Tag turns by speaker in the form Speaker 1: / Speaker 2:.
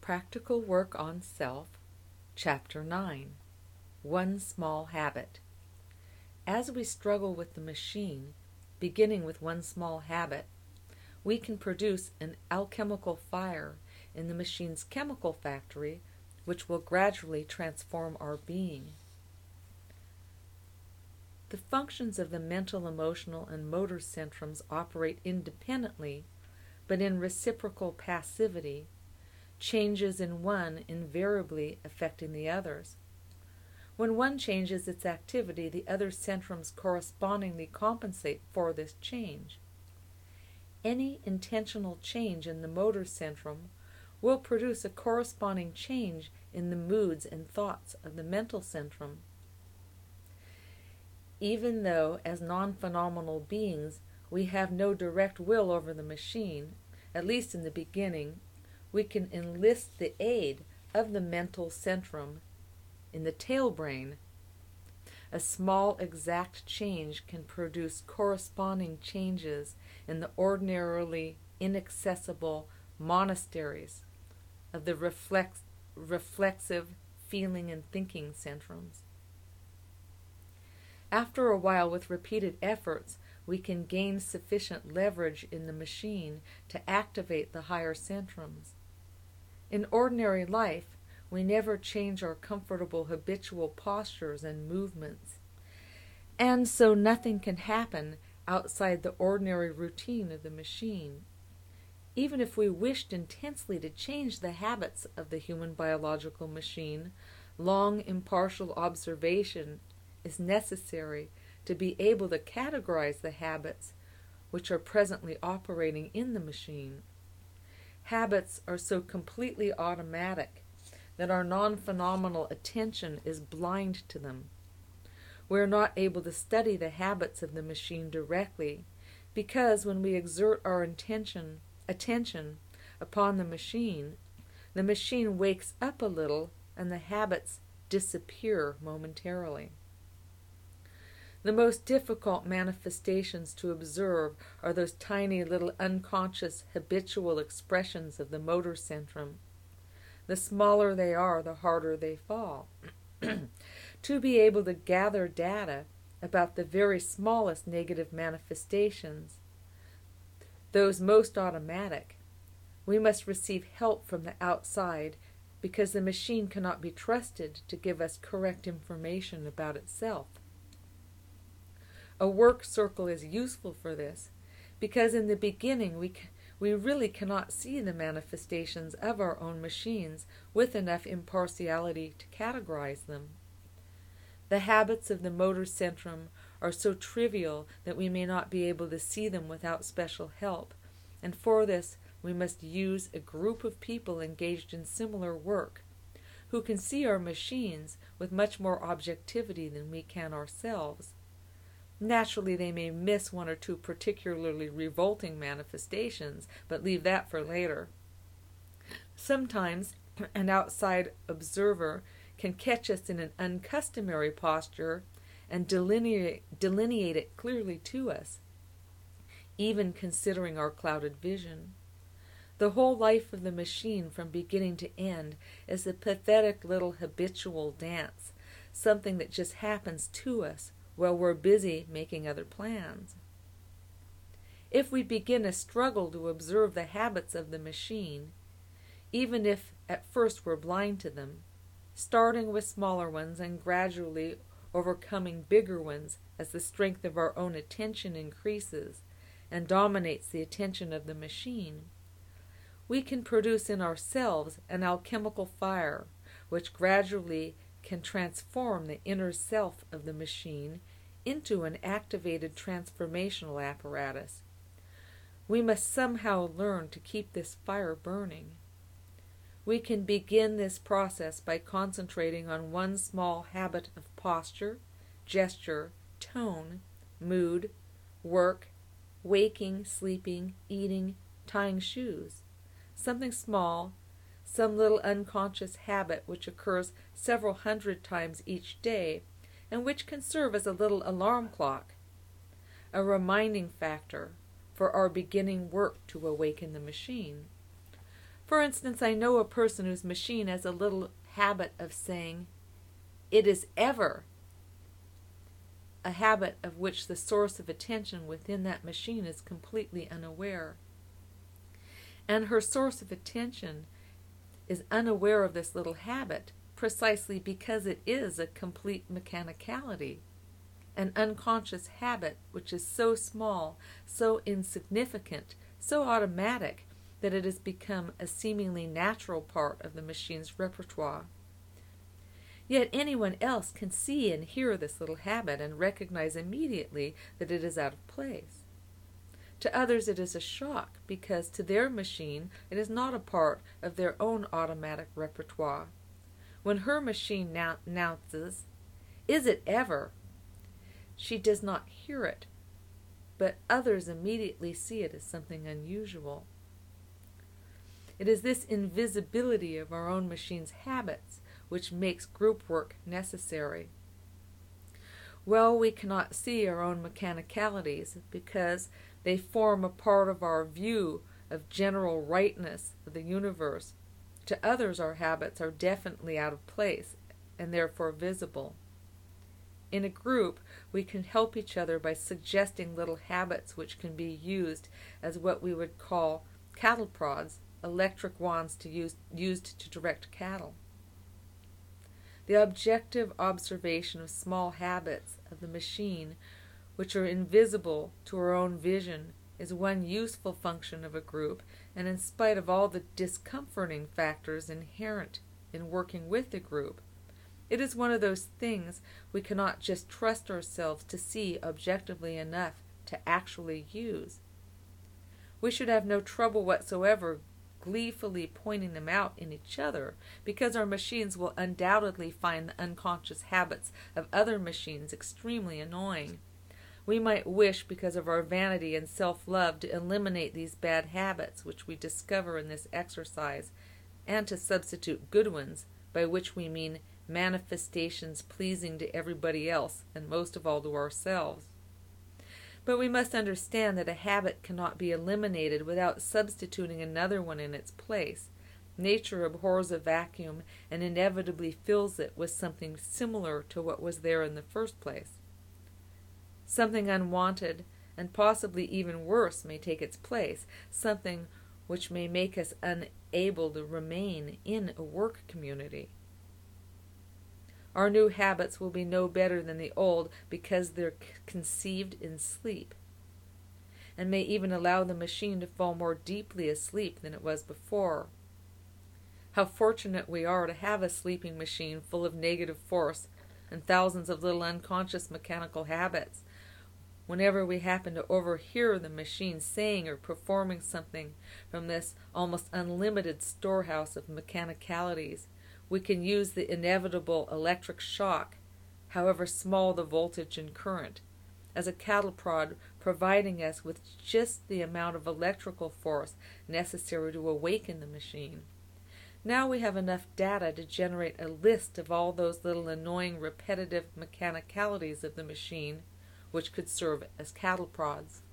Speaker 1: Practical Work on Self, Chapter 9, One Small Habit. As we struggle with the machine, beginning with one small habit, we can produce an alchemical fire in the machine's chemical factory, which will gradually transform our being. The functions of the mental, emotional, and motor centrums operate independently, but in reciprocal passivity, changes in one invariably affecting the others. When one changes its activity, the other centrums correspondingly compensate for this change. Any intentional change in the motor centrum will produce a corresponding change in the moods and thoughts of the mental centrum. Even though, as non-phenomenal beings, we have no direct will over the machine, at least in the beginning, we can enlist the aid of the mental centrum in the tailbrain. A small exact change can produce corresponding changes in the ordinarily inaccessible monasteries of the reflexive feeling and thinking centrums. After a while, with repeated efforts, we can gain sufficient leverage in the machine to activate the higher centrums. In ordinary life, we never change our comfortable habitual postures and movements, and so nothing can happen outside the ordinary routine of the machine. Even if we wished intensely to change the habits of the human biological machine, long impartial observation is necessary to be able to categorize the habits which are presently operating in the machine. Habits are so completely automatic that our non-phenomenal attention is blind to them. We are not able to study the habits of the machine directly because when we exert our attention upon the machine wakes up a little and the habits disappear momentarily. The most difficult manifestations to observe are those tiny little unconscious habitual expressions of the motor centrum. The smaller they are, the harder they fall. To be able to gather data about the very smallest negative manifestations, those most automatic, we must receive help from the outside because the machine cannot be trusted to give us correct information about itself. A work circle is useful for this because in the beginning we really cannot see the manifestations of our own machines with enough impartiality to categorize them. The habits of the motor centrum are so trivial that we may not be able to see them without special help, and for this we must use a group of people engaged in similar work who can see our machines with much more objectivity than we can ourselves. Naturally, they may miss one or two particularly revolting manifestations, but leave that for later. Sometimes an outside observer can catch us in an uncustomary posture and delineate it clearly to us, even considering our clouded vision. The whole life of the machine from beginning to end is a pathetic little habitual dance, something that just happens to us while we're busy making other plans. If we begin a struggle to observe the habits of the machine, even if at first we're blind to them, starting with smaller ones and gradually overcoming bigger ones as the strength of our own attention increases and dominates the attention of the machine, we can produce in ourselves an alchemical fire which gradually can transform the inner self of the machine into an activated transformational apparatus. We must somehow learn to keep this fire burning. We can begin this process by concentrating on one small habit of posture, gesture, tone, mood, work, waking, sleeping, eating, tying shoes. Something small, some little unconscious habit which occurs several hundred times each day and which can serve as a little alarm clock, a reminding factor for our beginning work to awaken the machine. For instance, I know a person whose machine has a little habit of saying, "It is ever," a habit of which the source of attention within that machine is completely unaware. And her source of attention is unaware of this little habit precisely because it is a complete mechanicality, an unconscious habit which is so small, so insignificant, so automatic that it has become a seemingly natural part of the machine's repertoire. Yet anyone else can see and hear this little habit and recognize immediately that it is out of place. To others it is a shock because to their machine it is not a part of their own automatic repertoire. When her machine announces, "Is it ever?" she does not hear it, but others immediately see it as something unusual. It is this invisibility of our own machine's habits which makes group work necessary. Well, we cannot see our own mechanicalities because they form a part of our view of general rightness of the universe. To others our habits are definitely out of place and therefore visible. In a group, we can help each other by suggesting little habits which can be used as what we would call cattle prods, electric wands used to direct cattle. The objective observation of small habits of the machine which are invisible to our own vision is one useful function of a group, and in spite of all the discomforting factors inherent in working with a group, it is one of those things we cannot just trust ourselves to see objectively enough to actually use. We should have no trouble whatsoever gleefully pointing them out in each other, because our machines will undoubtedly find the unconscious habits of other machines extremely annoying. We might wish, because of our vanity and self-love, to eliminate these bad habits which we discover in this exercise, and to substitute good ones, by which we mean manifestations pleasing to everybody else, and most of all to ourselves. But we must understand that a habit cannot be eliminated without substituting another one in its place. Nature abhors a vacuum and inevitably fills it with something similar to what was there in the first place. Something unwanted, and possibly even worse, may take its place, something which may make us unable to remain in a work community. Our new habits will be no better than the old because they're conceived in sleep, and may even allow the machine to fall more deeply asleep than it was before. How fortunate we are to have a sleeping machine full of negative force and thousands of little unconscious mechanical habits. Whenever we happen to overhear the machine saying or performing something from this almost unlimited storehouse of mechanicalities, we can use the inevitable electric shock, however small the voltage and current, as a cattle prod, providing us with just the amount of electrical force necessary to awaken the machine. Now we have enough data to generate a list of all those little annoying repetitive mechanicalities of the machine which could serve as cattle prods.